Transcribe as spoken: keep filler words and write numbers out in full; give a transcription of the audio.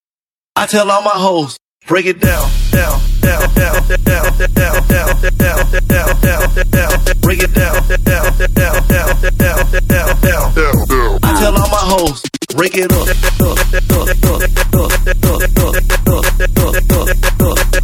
I tell all my hoes, break it down, down, down, down, down, down, down, down, down, down, down, break it down, down, down, down, down, down, down, down. I tell all my hoes, break it up, up, up, up, up, up, up, up, up, up, up, up.